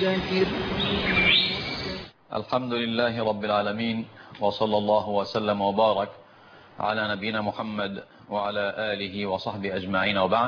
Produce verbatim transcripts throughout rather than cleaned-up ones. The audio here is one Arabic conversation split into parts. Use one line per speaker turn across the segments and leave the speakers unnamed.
مدكر.
الحمد لله رب العالمين، وصلى الله وسلم وبارك على نبينا محمد وعلى آله وصحبه أجمعين، وبعد.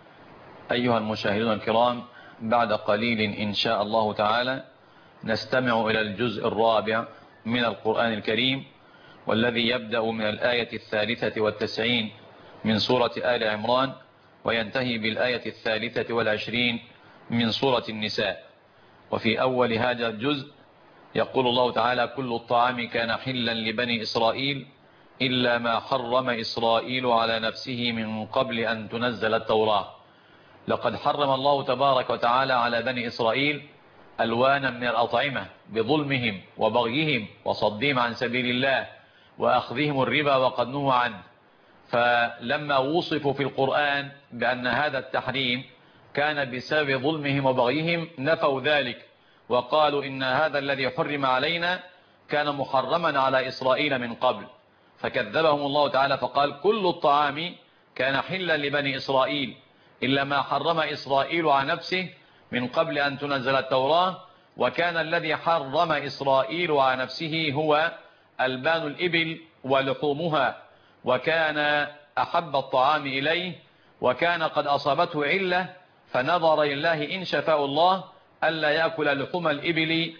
أيها المشاهدون الكرام، بعد قليل إن شاء الله تعالى نستمع إلى الجزء الرابع من القرآن الكريم، والذي يبدأ من الآية الثالثة والتسعين من سورة آل عمران، وينتهي بالآية الثالثة والعشرين من سورة النساء. وفي أول هذا الجزء يقول الله تعالى: كل الطعام كان حلا لبني إسرائيل إلا ما حرم إسرائيل على نفسه من قبل أن تنزل التوراة. لقد حرم الله تبارك وتعالى على بني إسرائيل ألوانا من الأطعمة بظلمهم وبغيهم وصدهم عن سبيل الله وأخذهم الربا وقد نهوا عنه. فلما وصفوا في القرآن بأن هذا التحريم كان بسبب ظلمهم وبغيهم نفوا ذلك، وقالوا إن هذا الذي حرم علينا كان محرما على إسرائيل من قبل. فكذبهم الله تعالى فقال: كل الطعام كان حلا لبني إسرائيل إلا ما حرم إسرائيل عن نفسه من قبل أن تنزل التوراة، وكان الذي حرم إسرائيل عن نفسه هو ألبان الإبل ولحومها، وكان أحب الطعام إليه، وكان قد أصابته علة فنظر لله إن شفاء الله ألا يأكل لحوم الإبل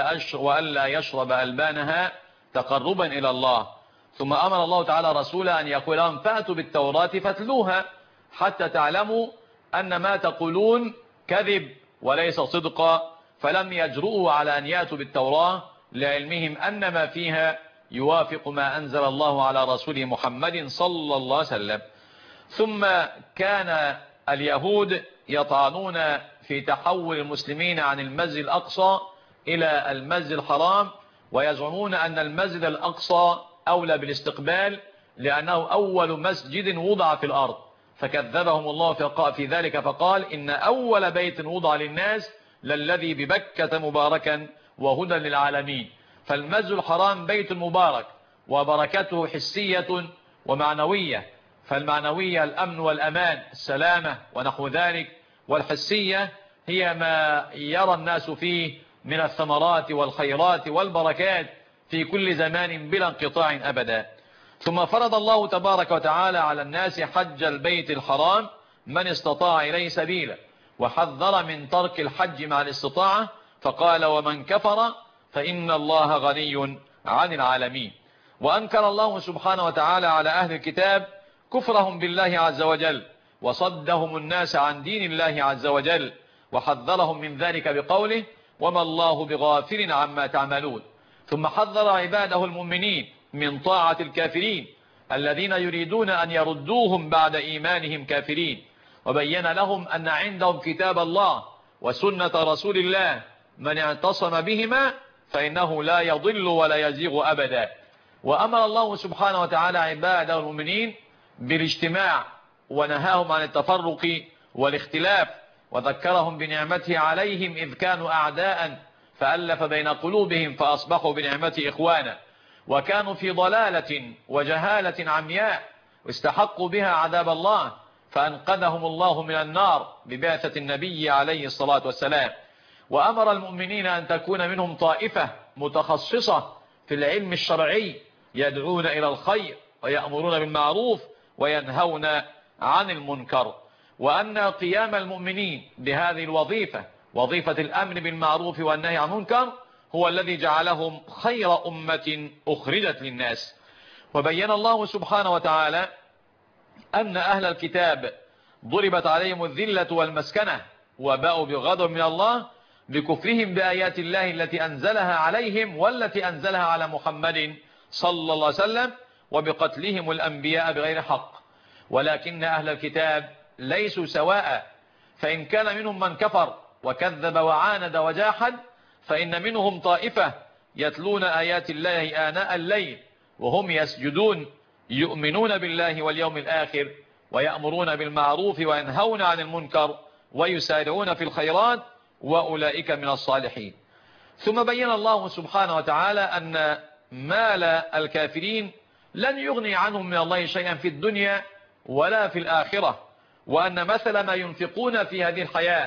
وألا يشرب ألبانها تقربا إلى الله. ثم أمر الله تعالى رسوله أن يقول لهم: فأتوا بالتوراة فاتلوها حتى تعلموا أن ما تقولون كذب وليس صدقا. فلم يجرؤوا على أن يأتوا بالتوراة لعلمهم أن ما فيها يوافق ما أنزل الله على رسوله محمد صلى الله عليه وسلم. ثم كان اليهود يطعنون في تحول المسلمين عن المسجد الأقصى إلى المسجد الحرام، ويزعمون أن المسجد الأقصى أولى بالاستقبال لأنه أول مسجد وضع في الأرض. فكذبهم الله في ذلك فقال: إن أول بيت وضع للناس للذي ببكة مباركا وهدى للعالمين. فالمسجد الحرام بيت مبارك وبركته حسية ومعنوية. فالمعنوية الأمن والأمان السلامة ونحو ذلك، والحسية هي ما يرى الناس فيه من الثمرات والخيرات والبركات في كل زمان بلا انقطاع أبدا. ثم فرض الله تبارك وتعالى على الناس حج البيت الحرام من استطاع إليه سبيلا، وحذر من ترك الحج مع الاستطاعة فقال: ومن كفر فإن الله غني عن العالمين. وأنكر الله سبحانه وتعالى على أهل الكتاب كفرهم بالله عز وجل وصدهم الناس عن دين الله عز وجل، وحذرهم من ذلك بقوله: وما الله بغافل عما تعملون. ثم حذر عباده المؤمنين من طاعة الكافرين الذين يريدون أن يردوهم بعد إيمانهم كافرين، وبين لهم أن عندهم كتاب الله وسنة رسول الله، من اعتصم بهما فإنه لا يضل ولا يزيغ أبدا. وأمر الله سبحانه وتعالى عباده المؤمنين بالاجتماع، ونهاهم عن التفرق والاختلاف، وذكرهم بنعمته عليهم إذ كانوا أعداء فألف بين قلوبهم فأصبحوا بنعمته إخوانا، وكانوا في ضلالة وجهالة عمياء واستحقوا بها عذاب الله، فأنقذهم الله من النار ببعثة النبي عليه الصلاة والسلام. وأمر المؤمنين أن تكون منهم طائفة متخصصة في العلم الشرعي يدعون إلى الخير ويأمرون بالمعروف وينهون عن المنكر، وأن قيام المؤمنين بهذه الوظيفة، وظيفة الأمر بالمعروف والنهي عن المنكر، هو الذي جعلهم خير أمة أخرجت للناس. وبين الله سبحانه وتعالى أن أهل الكتاب ضربت عليهم الذلة والمسكنة وباءوا بغضب من الله بكفرهم بآيات الله التي أنزلها عليهم والتي أنزلها على محمد صلى الله عليه وسلم، وبقتلهم الأنبياء بغير حق. ولكن أهل الكتاب ليسوا سواء، فإن كان منهم من كفر وكذب وعاند وجاحد، فإن منهم طائفة يتلون آيات الله آناء الليل وهم يسجدون يؤمنون بالله واليوم الآخر ويأمرون بالمعروف وينهون عن المنكر ويسارعون في الخيرات وأولئك من الصالحين. ثم بين الله سبحانه وتعالى أن مال الكافرين لن يغني عنهم من الله شيئا في الدنيا ولا في الآخرة، وأن مثل ما ينفقون في هذه الحياة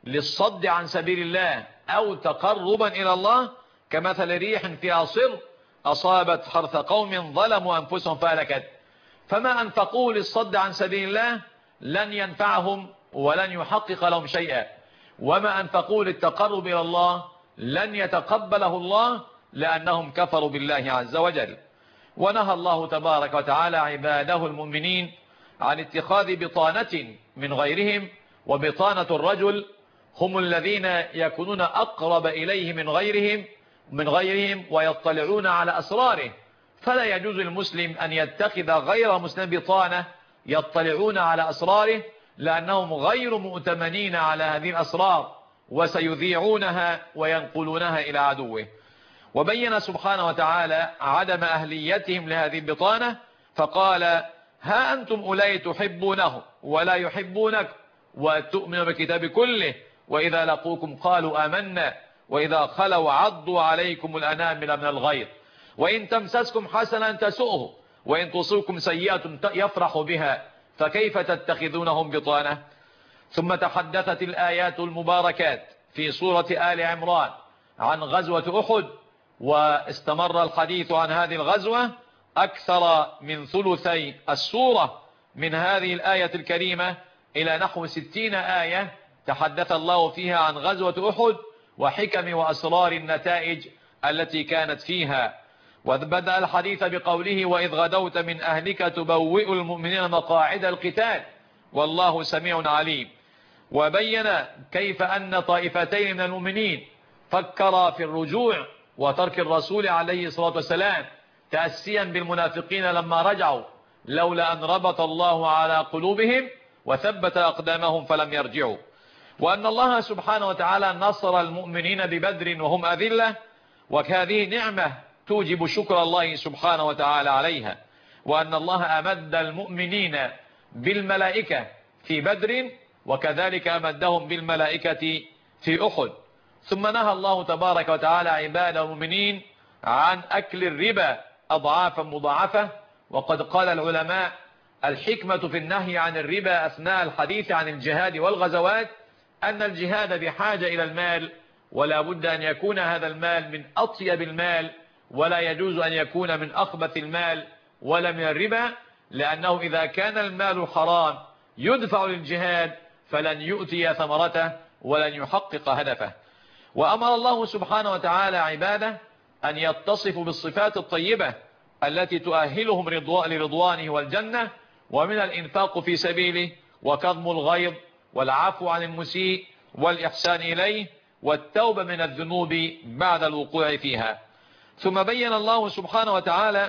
للصد عن سبيل الله أو تقربا إلى الله كمثل ريح فيها صر أصابت حرث قوم ظلموا أنفسهم فهلكت. فما أنفقوا للصد عن سبيل الله لن ينفعهم ولن يحقق لهم شيئا، وما أنفقوا للتقرب إلى الله لن يتقبله الله لأنهم كفروا بالله عز وجل. ونهى الله تبارك وتعالى عباده المؤمنين عن اتخاذ بطانة من غيرهم، وبطانة الرجل هم الذين يكونون أقرب إليه من غيرهم من غيرهم ويطلعون على أسراره، فلا يجوز المسلم أن يتخذ غير مسلم بطانة يطلعون على أسراره، لأنهم غير مؤتمنين على هذه الأسرار وسيذيعونها وينقلونها إلى عدوه. وبين سبحانه وتعالى عدم أهليتهم لهذه البطانة فقال: ها أنتم أولئك تحبونه ولا يحبونك وتؤمنوا بالكتاب كله، وإذا لقوكم قالوا آمنا وإذا خلوا عضوا عليكم الأنامل من الغيظ وإن تمسسكم حسنة تسؤه وإن تصيبكم سيئة يفرح بها فكيف تتخذونهم بطانة. ثم تحدثت الآيات المباركات في سورة آل عمران عن غزوة أحد، واستمر الحديث عن هذه الغزوة أكثر من ثلثي السورة من هذه الآية الكريمة إلى نحو ستين آية تحدث الله فيها عن غزوة أحد وحكم وأسرار النتائج التي كانت فيها. وبدأ الحديث بقوله: وإذ غدوت من أهلك تبوئ المؤمنين مقاعد القتال والله سميع عليم. وبين كيف أن طائفتين من المؤمنين فكر في الرجوع وترك الرسول عليه الصلاة والسلام تأسيا بالمنافقين لما رجعوا، لولا أن ربط الله على قلوبهم وثبت أقدامهم فلم يرجعوا. وأن الله سبحانه وتعالى نصر المؤمنين ببدر وهم أذلة، وهذه نعمة توجب شكر الله سبحانه وتعالى عليها. وأن الله أمد المؤمنين بالملائكة في بدر وكذلك أمدهم بالملائكة في أحد. ثم نهى الله تبارك وتعالى عباد المؤمنين عن أكل الربا أضعافا مضاعفة. وقد قال العلماء: الحكمة في النهي عن الربا أثناء الحديث عن الجهاد والغزوات أن الجهاد بحاجة إلى المال، ولا بد أن يكون هذا المال من أطيب المال، ولا يجوز أن يكون من أخبث المال ولا من الربا، لأنه إذا كان المال حرام يدفع للجهاد فلن يؤتي ثمرته ولن يحقق هدفه. وأمر الله سبحانه وتعالى عباده أن يتصفوا بالصفات الطيبة التي تؤهلهم لرضوانه والجنة، ومن الإنفاق في سبيله وكظم الغيظ والعفو عن المسيء والإحسان إليه والتوبة من الذنوب بعد الوقوع فيها. ثم بين الله سبحانه وتعالى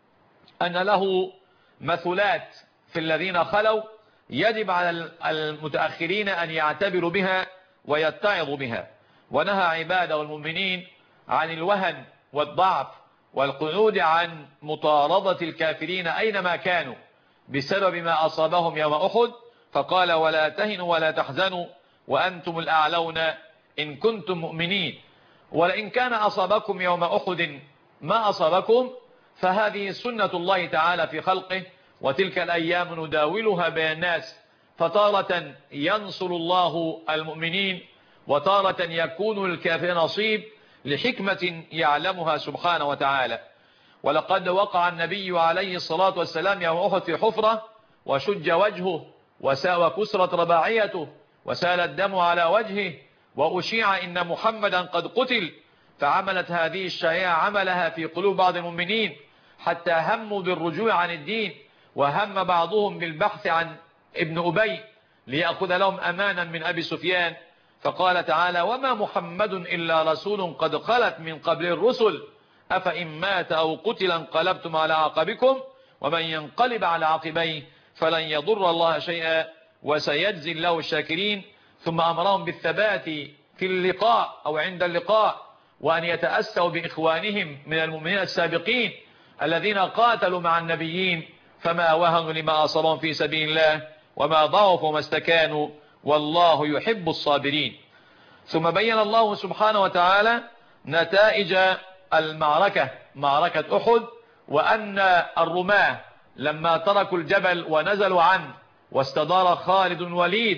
أن له مثلات في الذين خلوا يجب على المتأخرين أن يعتبروا بها ويتعظوا بها. ونهى عباده المؤمنين عن الوهن والضعف والقعود عن مطاردة الكافرين أينما كانوا بسبب ما أصابهم يوم أحد، فقال: ولا تهنوا ولا تحزنوا وأنتم الأعلون إن كنتم مؤمنين. ولئن كان أصابكم يوم أحد ما أصابكم فهذه سنة الله تعالى في خلقه، وتلك الأيام نداولها بين الناس، فتارة ينصر الله المؤمنين وتارة يكون للكافرين نصيب لحكمة يعلمها سبحانه وتعالى. ولقد وقع النبي عليه الصلاة والسلام يوم أحد في حفرة وشج وجهه وكسرت رباعيته وسال الدم على وجهه وأشيع إن محمدا قد قتل، فعملت هذه الشائعة عملها في قلوب بعض المؤمنين حتى هموا بالرجوع عن الدين، وهم بعضهم بالبحث عن ابن أبي ليأخذ لهم أمانا من أبي سفيان. فقال تعالى: وما محمد إلا رسول قد خلت من قبل الرسل أفإن مات أو قتل انقلبتم على عقبكم ومن ينقلب على عقبيه فلن يضر الله شيئا وسيجزي الله الشاكرين. ثم أمرهم بالثبات في اللقاء أو عند اللقاء، وأن يتأسوا بإخوانهم من المؤمنين السابقين الذين قاتلوا مع النبيين فما وهنوا لما أصابهم في سبيل الله وما ضعفوا وما استكانوا والله يحب الصابرين. ثم بين الله سبحانه وتعالى نتائج المعركة معركة أحد، وأن الرماة لما تركوا الجبل ونزلوا عنه واستدار خالد الوليد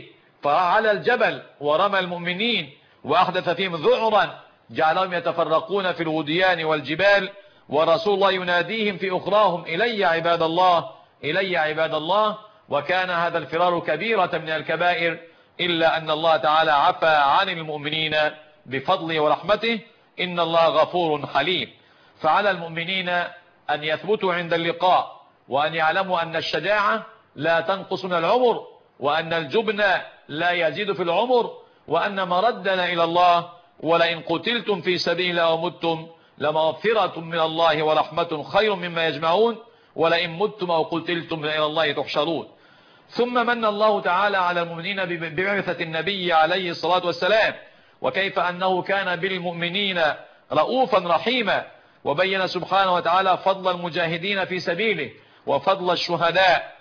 فعلى الجبل ورمى المؤمنين وأحدث فيهم ذعرا جعلهم يتفرقون في الوديان والجبال، ورسول الله يناديهم في أخراهم: إلي عباد الله، إلي عباد الله. وكان هذا الفرار كبيرة من الكبائر، إلا أن الله تعالى عفى عن المؤمنين بفضله ورحمته، إن الله غفور حليم. فعلى المؤمنين أن يثبتوا عند اللقاء، وأن يعلموا أن الشجاعة لا تنقص من العمر، وأن الجبن لا يزيد في العمر، وأن مردنا إلى الله، ولئن قتلتم في سبيل أو متم لمغفرة من الله ورحمة خير مما يجمعون، ولئن متم أو قتلتم إلى الله تحشرون. ثم من الله تعالى على المؤمنين ببعثة النبي عليه الصلاة والسلام، وكيف أنه كان بالمؤمنين رؤوفا رحيما، وبين سبحانه وتعالى فضل المجاهدين في سبيله وفضل الشهداء،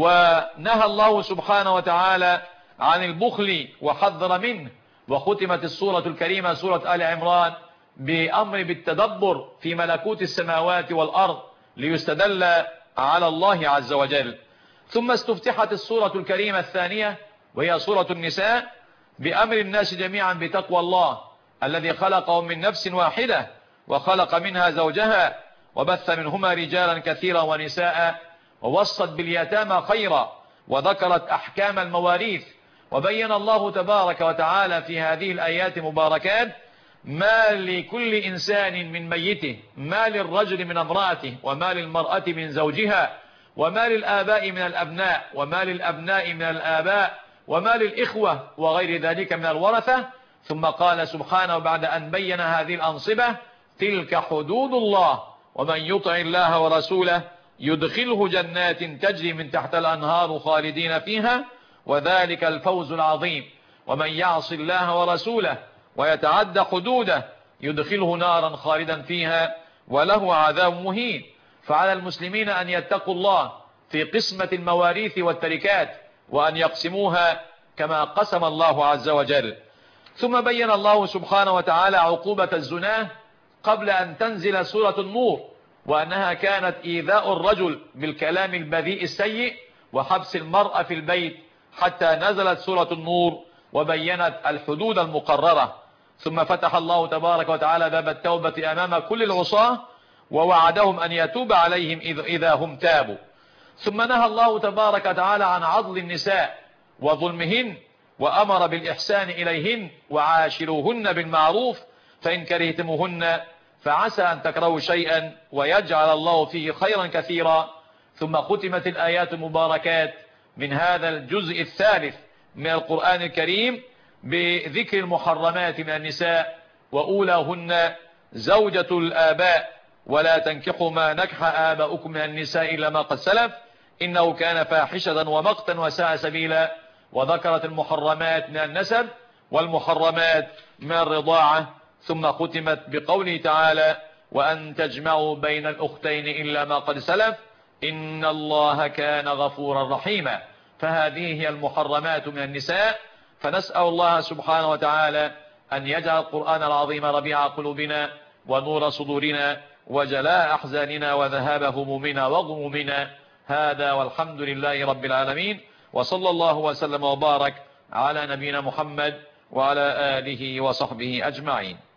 ونهى الله سبحانه وتعالى عن البخل وحذر منه. وختمت السورة الكريمة سورة آل عمران بأمر بالتدبر في ملكوت السماوات والأرض ليستدل على الله عز وجل. ثم استفتحت السورة الكريمة الثانية وهي سورة النساء بأمر الناس جميعا بتقوى الله الذي خلقهم من نفس واحدة وخلق منها زوجها وبث منهما رجالا كثيرا ونساء، ووصت باليتامى خيرا، وذكرت أحكام المواريث. وبين الله تبارك وتعالى في هذه الآيات المباركات ما لكل إنسان من ميته، ما للرجل من امرأته، وما للمرأة من زوجها، وما للآباء من الأبناء، وما للأبناء من الآباء، وما للإخوة وغير ذلك من الورثة. ثم قال سبحانه بعد أن بين هذه الأنصبة: تلك حدود الله، ومن يطع الله ورسوله يدخله جنات تجري من تحت الأنهار خالدين فيها، وذلك الفوز العظيم. ومن يعص الله ورسوله ويتعدى حدوده يدخله نارا خالدا فيها وله عذاب مهين. فعلى المسلمين أن يتقوا الله في قسمة المواريث والتركات، وأن يقسموها كما قسم الله عز وجل. ثم بين الله سبحانه وتعالى عقوبة الزنا قبل أن تنزل سورة النور، وأنها كانت إيذاء الرجل بالكلام البذيء السيء وحبس المرأة في البيت، حتى نزلت سورة النور وبينت الحدود المقررة. ثم فتح الله تبارك وتعالى باب التوبة أمام كل العصاة، ووعدهم أن يتوب عليهم إذا هم تابوا. ثم نهى الله تبارك وتعالى عن عضل النساء وظلمهن، وأمر بالإحسان إليهن وعاشروهن بالمعروف، فإن كرهتموهن فعسى أن تكرهوا شيئا ويجعل الله فيه خيرا كثيرا. ثم ختمت الآيات المباركات من هذا الجزء الثالث من القرآن الكريم بذكر المحرمات من النساء، وأولاهن زوجة الآباء: ولا تنكحوا ما نكح آباؤكم من النساء إلا ما قد سلف إنه كان فاحشة ومقتا وساء سبيلا. وذكرت المحرمات من النسب والمحرمات من الرضاعة. ثم ختمت بقوله تعالى: وأن تجمعوا بين الأختين إلا ما قد سلف إن الله كان غفورا رحيما. فهذه هي المحرمات من النساء. فنسأل الله سبحانه وتعالى أن يجعل القرآن العظيم ربيع قلوبنا ونور صدورنا وجلاء أحزاننا وذهاب همومنا وغمومنا. هذا والحمد لله رب العالمين، وصلى الله وسلم وبارك على نبينا محمد وعلى آله وصحبه أجمعين.